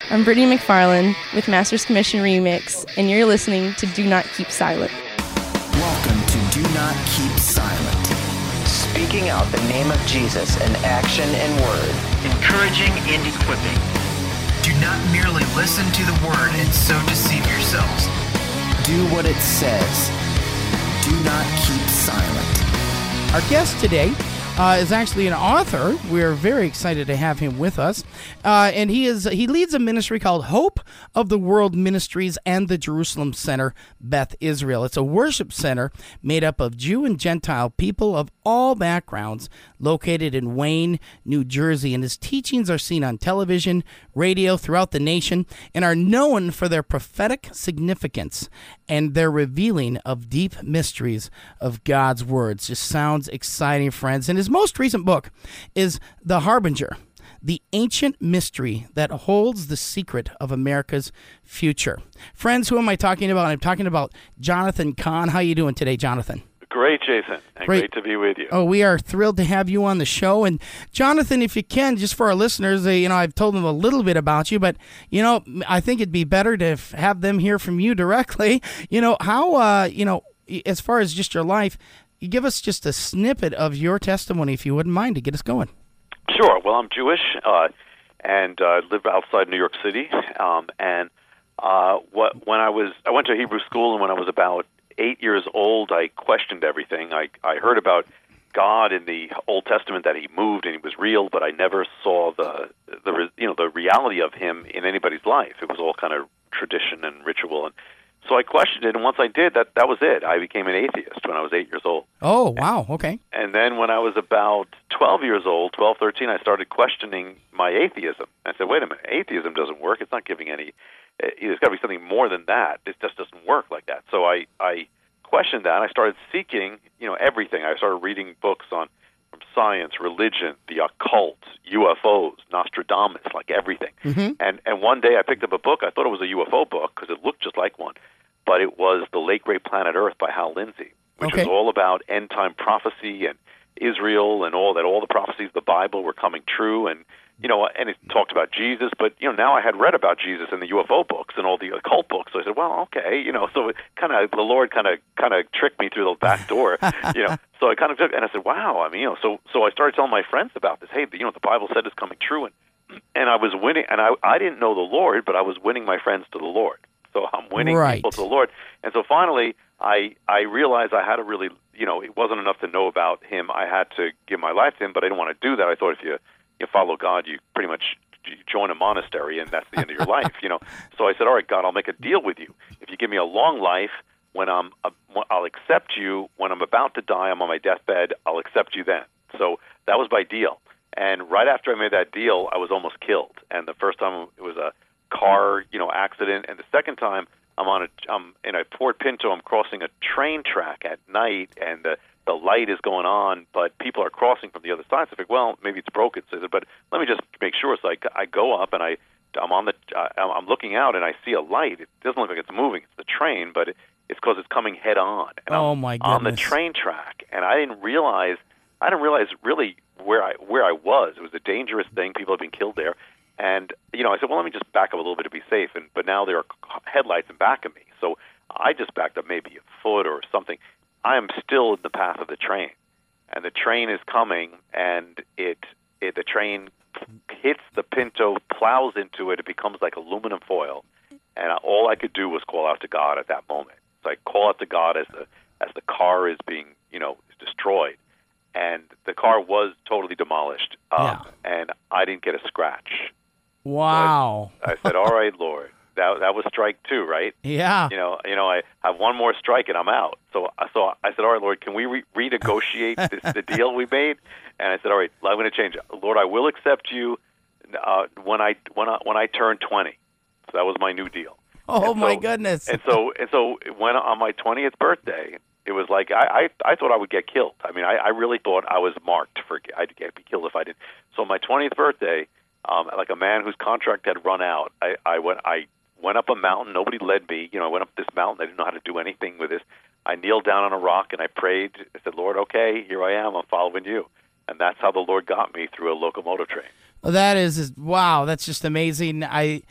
I'm Brittany McFarland with Master's Commission Remix, and you're listening to Do Not Keep Silent. Welcome to Do Not Keep Silent. Speaking out the name of Jesus in action and word. Encouraging and equipping. Do not merely listen to the word and so deceive yourselves. Do what it says. Do not keep silent. Our guest today is actually an author. We're very excited to have him with us. And he leads a ministry called Hope of the World Ministries and the Jerusalem Center, Beth Israel. It's a worship center made up of Jew and Gentile people of all backgrounds, located in Wayne, New Jersey. And his teachings are seen on television, radio throughout the nation, and are known for their prophetic significance and their revealing of deep mysteries of God's words. Just sounds exciting, friends. And his most recent book is The Harbinger, the ancient mystery that holds the secret of America's future. Friends, who am I talking about? I'm talking about Jonathan Cahn. How are you doing today, Jonathan? Great, Jason, and great to be with you. Oh, we are thrilled to have you on the show. And Jonathan, if you can, just for our listeners, I've told them a little bit about you, but, I think it'd be better to have them hear from you directly. As far as just your life, you give us just a snippet of your testimony, if you wouldn't mind, to get us going. Sure. Well, I'm Jewish and live outside New York City. When I went to Hebrew school, and when I was about 8 years old, I questioned everything. I heard about God in the Old Testament, that He moved and He was real, but I never saw the reality of Him in anybody's life. It was all kind of tradition and ritual, and so I questioned it. And once I did, that was it. I became an atheist when I was 8 years old. Oh, wow, okay. And then when I was about 12 years old, 13, I started questioning my atheism. I said, wait a minute, atheism doesn't work. It's not giving any. There's got to be something more than that. It just doesn't work like that. So I questioned that. I started seeking, everything. I started reading books from science, religion, the occult, UFOs, Nostradamus, like everything. Mm-hmm. And one day I picked up a book. I thought it was a UFO book because it looked just like one, but it was The Late Great Planet Earth by Hal Lindsey, which was all about end-time prophecy and Israel and all the prophecies of the Bible were coming true, and it talked about Jesus, but now I had read about Jesus in the UFO books and all the occult books, so I said, well, okay, so it the Lord kind of tricked me through the back door, So I kind of took, and I said, wow, so I started telling my friends about this. Hey, the Bible said it's coming true, and I was winning, and I didn't know the Lord, but I was winning my friends to the Lord. So I'm winning people to the Lord, and so finally I realized I had to really, it wasn't enough to know about Him. I had to give my life to Him, but I didn't want to do that. I thought if you follow God, you pretty much join a monastery, and that's the end of your life, So I said, all right, God, I'll make a deal with you. If you give me a long life, I'll accept you. When I'm about to die, I'm on my deathbed, I'll accept you then. So that was my deal. And right after I made that deal, I was almost killed. And the first time it was a car, accident, and the second time I'm in a Ford Pinto. I'm crossing a train track at night, and the light is going on, but people are crossing from the other side. So I think, well, maybe it's broken. So I said, but let me just make sure. So I go up, and I'm looking out, and I see a light. It doesn't look like it's moving. It's the train, but it's because it's coming head on. And my goodness! On the train track, and I didn't realize really where I was. It was a dangerous thing. People have been killed there, and I said, well, let me just back up a little bit to be safe. But now there are headlights in back of me, so I just backed up maybe a foot or something. I am still in the path of the train, and the train is coming, and the train hits the Pinto, plows into it. It becomes like aluminum foil, and all I could do was call out to God at that moment. So I call out to God as the car is being destroyed, and the car was totally demolished, and I didn't get a scratch. Wow! So I said, all right, Lord. That was strike two, right? Yeah. I have one more strike and I'm out. So I said, all right, Lord, can we renegotiate the deal we made? And I said, all right, I'm going to change it. Lord, I will accept you when I turn 20. So that was my new deal. Oh, my goodness. And so when on my 20th birthday, it was like I thought I would get killed. I mean, I really thought I was marked for I'd be killed if I didn't. So my 20th birthday, like a man whose contract had run out, I went up a mountain. Nobody led me. I went up this mountain. I didn't know how to do anything with this. I kneeled down on a rock and I prayed. I said, Lord, okay, here I am. I'm following you. And that's how the Lord got me through a locomotive train. Well, that is, wow, that's just amazing.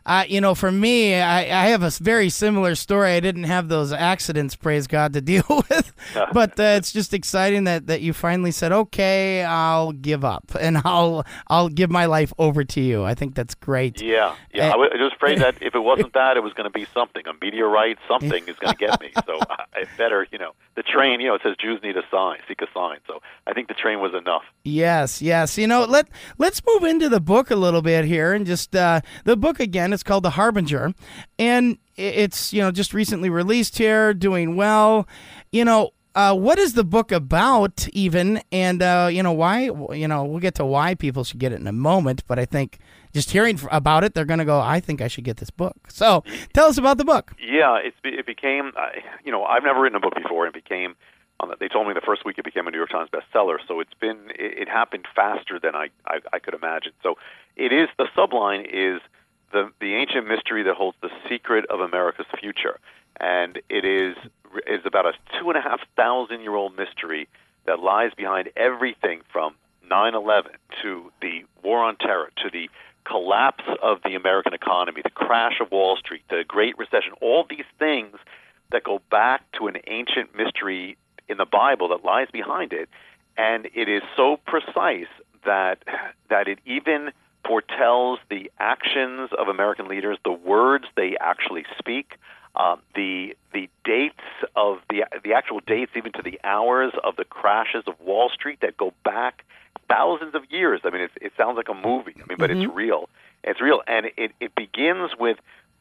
For me, I have a very similar story. I didn't have those accidents, praise God, to deal with. But it's just exciting that you finally said, okay, I'll give up and I'll give my life over to you. I think that's great. Yeah. I was just afraid that if it wasn't that, it was going to be something. A meteorite, something is going to get me. So I better, the train, it says Jews need a sign, seek a sign. So I think the train was enough. Yes. Let's move into the book a little bit here, and just the book again. It's called The Harbinger, and it's just recently released here, doing well. What is the book about even, and why? We'll get to why people should get it in a moment, but I think just hearing about it, they're going to go, I think I should get this book. So tell us about the book. Yeah, it became, I've never written a book before, and it became. They told me the first week it became a New York Times bestseller, so it happened faster than I could imagine. So it is, the subline is the ancient mystery that holds the secret of America's future, and it is about a 2,500-year-old mystery that lies behind everything from 9/11 to the War on Terror to the collapse of the American economy, the crash of Wall Street, the Great Recession, all these things that go back to an ancient mystery in the Bible that lies behind it, and it is so precise that it even foretells the actions of American leaders, the words they actually speak, the dates of the actual dates, even to the hours of the crashes of Wall Street that go back thousands of years. I mean, it sounds like a movie. I mean, but it's real. It's real, and it begins with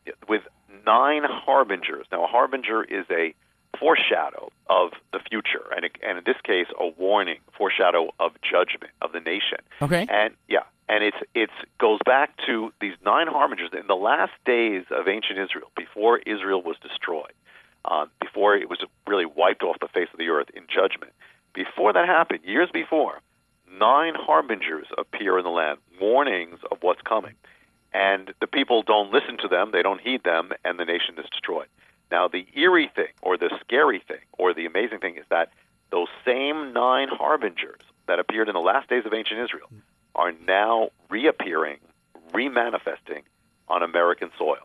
9 harbingers. Now, a harbinger is a foreshadow of the future, and in this case, a warning, foreshadow of judgment of the nation. Okay. And it goes back to these 9 harbingers in the last days of ancient Israel, before Israel was destroyed, before it was really wiped off the face of the earth in judgment. Before that happened, years before, 9 harbingers appear in the land, warnings of what's coming, and the people don't listen to them, they don't heed them, and the nation is destroyed. Now, the eerie thing, or the scary thing, or the amazing thing is that those same 9 harbingers that appeared in the last days of ancient Israel are now reappearing, remanifesting on American soil.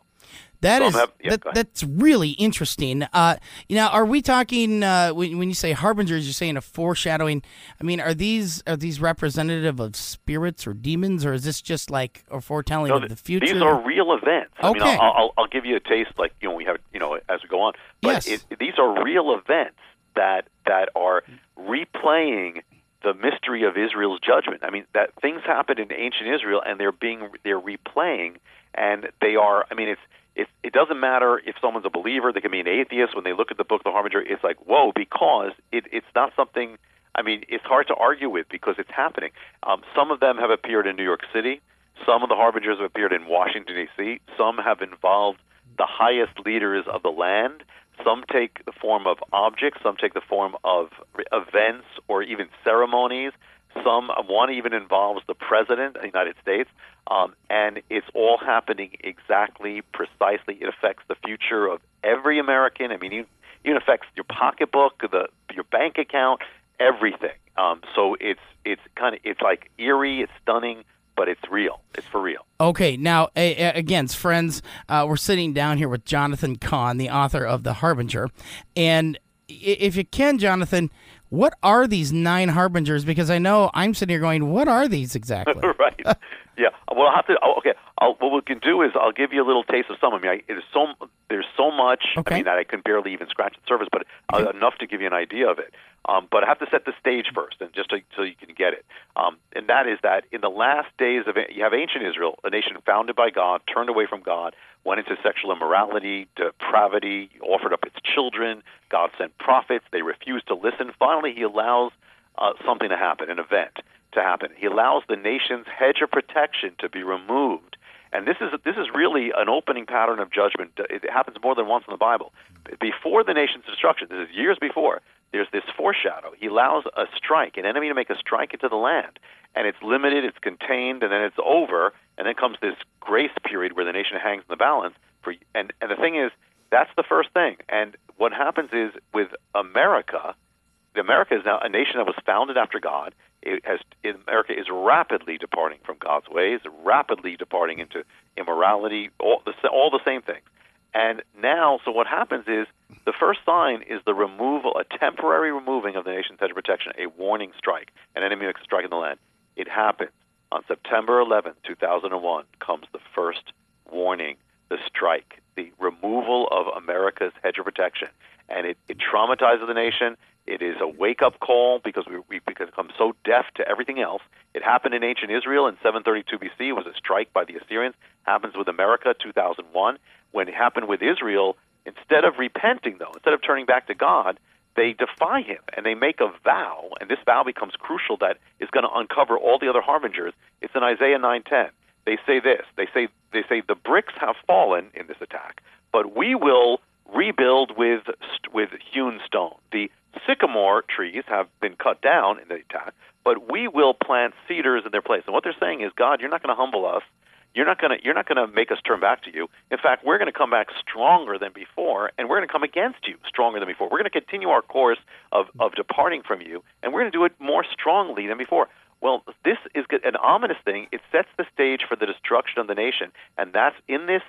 That's really interesting. Now, are we talking when you say harbingers? You're saying a foreshadowing. I mean, are these representative of spirits or demons, or is this just like a foretelling of the future? These are real events. Okay. I mean, I'll give you a taste, like we have, as we go on. But yes. These are real events that are replaying the mystery of Israel's judgment. I mean, that things happened in ancient Israel, and they're replaying, and they are. I mean, it doesn't matter if someone's a believer; they can be an atheist. When they look at the book, The Harbinger, it's like, whoa, because it's not something. I mean, it's hard to argue with because it's happening. Some of them have appeared in New York City. Some of the harbingers have appeared in Washington, D.C. Some have involved the highest leaders of the land. Some take the form of objects. Some take the form of events or even ceremonies. One even involves the President of the United States. And it's all happening exactly, precisely. It affects the future of every American. I mean, it even affects your pocketbook, your bank account, everything. So it's like eerie, it's stunning, but it's real. It's for real. Okay, now, again, friends, we're sitting down here with Jonathan Cahn, the author of The Harbinger. And if you can, Jonathan, what are these 9 harbingers? Because I know I'm sitting here going, what are these exactly? Right. Yeah. Well, I'll have to. Okay. What we can do is I'll give you a little taste of some. I mean, there's so much. Okay. I mean, that I can barely even scratch the surface, but enough to give you an idea of it. But I have to set the stage first, and just so you can get it. And that is that in the last days of you have ancient Israel, a nation founded by God, turned away from God, went into sexual immorality, depravity, offered up its children. God sent prophets. They refused to listen. Finally, he allows something to happen, an event to happen. He allows the nation's hedge of protection to be removed. And this is really an opening pattern of judgment. It happens more than once in the Bible. Before the nation's destruction, this is years before, there's this foreshadow. He allows a strike, an enemy to make a strike into the land. And it's limited, it's contained, and then it's over. And then comes this grace period where the nation hangs in the balance. And the thing is, that's the first thing. And what happens is with America is now a nation that was founded after God. America is rapidly departing from God's ways, rapidly departing into immorality, all the same things. And now, so what happens is the first sign is the removal, a temporary removing of the nation's hedge of protection, a warning strike, an enemy makes a strike in the land. It happens on September 11, 2001, comes the first warning, the strike, the removal of America's hedge of protection. And it traumatizes the nation. It is a wake-up call because we become so deaf to everything else. It happened in ancient Israel in 732 BC. It was a strike by the Assyrians. Happens with America, 2001. When it happened with Israel, instead of repenting, though, instead of turning back to God, they defy him, and they make a vow, and this vow becomes crucial that is going to uncover all the other harbingers. It's in Isaiah 9:10. They say this. They say the bricks have fallen in this attack, but we will rebuild with hewn stone. The sycamore trees have been cut down in the attack, but we will plant cedars in their place. And what they're saying is, God, you're not going to humble us. You're not going to make us turn back to you. In fact, we're going to come back stronger than before, and we're going to come against you stronger than before. We're going to continue our course of departing from you, and we're going to do it more strongly than before. Well, this is an ominous thing. It sets the stage for the destruction of the nation, and that's in this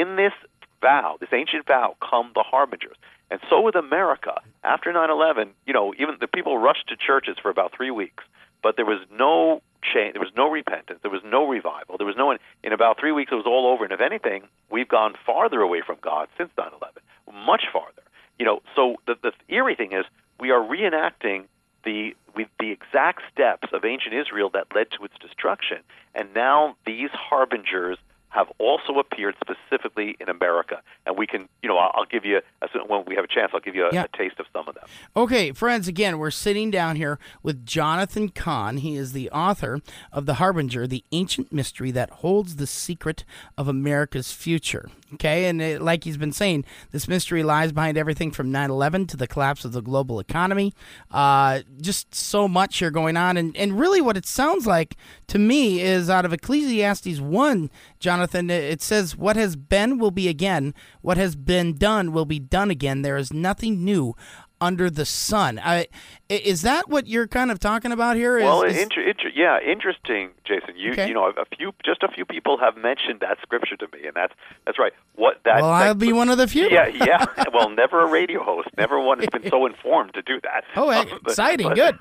vow, this ancient vow, come the harbingers. And so with America, after 9/11, even the people rushed to churches for about 3 weeks, but there was no change, there was no repentance, there was no revival, there was no. In about 3 weeks, it was all over. And if anything, we've gone farther away from God since 9/11, much farther. So the eerie thing is we are reenacting the exact steps of ancient Israel that led to its destruction, and now these harbingers have also appeared specifically in America. And we can, I'll give you, when we have a chance, I'll give you a taste of some of them. Okay, friends, again, we're sitting down here with Jonathan Cahn. He is the author of The Harbinger, the ancient mystery that holds the secret of America's future. Okay, and like he's been saying, this mystery lies behind everything from 9/11 to the collapse of the global economy. Just so much here going on. And really what it sounds like to me is out of Ecclesiastes 1, Jonathan, it says, what has been will be again. What has been done will be done again. There is nothing new under the sun. Is that what you're kind of talking about here? Interesting, Jason. A few people have mentioned that scripture to me, and that's right. I'll be one of the few. Yeah. Well, never a radio host. Never one has been so informed to do that. Oh, exciting! Good.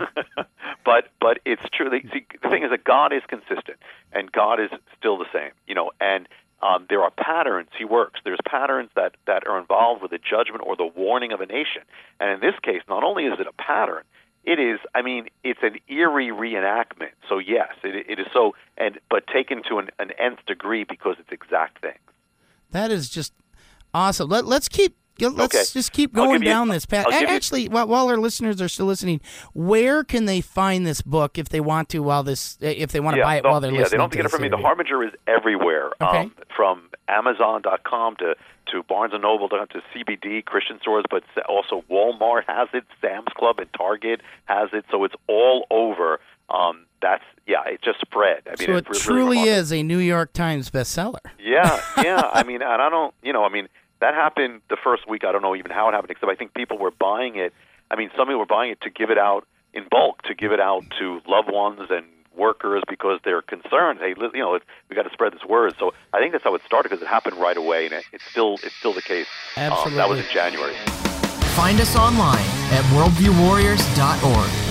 But it's true. The thing is that God is consistent, and God is still the same. And there are patterns he works. There's patterns that are involved with the judgment or the warning of a nation. And in this case, not only is it a pattern, it's an eerie reenactment. So yes, it is so, but taken to an nth degree because it's exact things. That is just awesome. Let's just keep going down this path. Actually, while our listeners are still listening, where can they find this book if they want to if they want to buy it while they're listening? Yeah, they don't have to get it from me. The Harbinger is everywhere, from Amazon.com to Barnes & Noble to CBD, Christian stores, but also Walmart has it, Sam's Club and Target has it, so it's all over. It just spread. So it truly is a New York Times bestseller. Yeah. And I don't, that happened the first week. I don't know even how it happened, except I think people were buying it. Some people were buying it to give it out in bulk, to give it out to loved ones and workers because they're concerned. Hey, we got to spread this word. So I think that's how it started because it happened right away, and it's still the case. Absolutely. That was in January. Find us online at worldviewwarriors.org.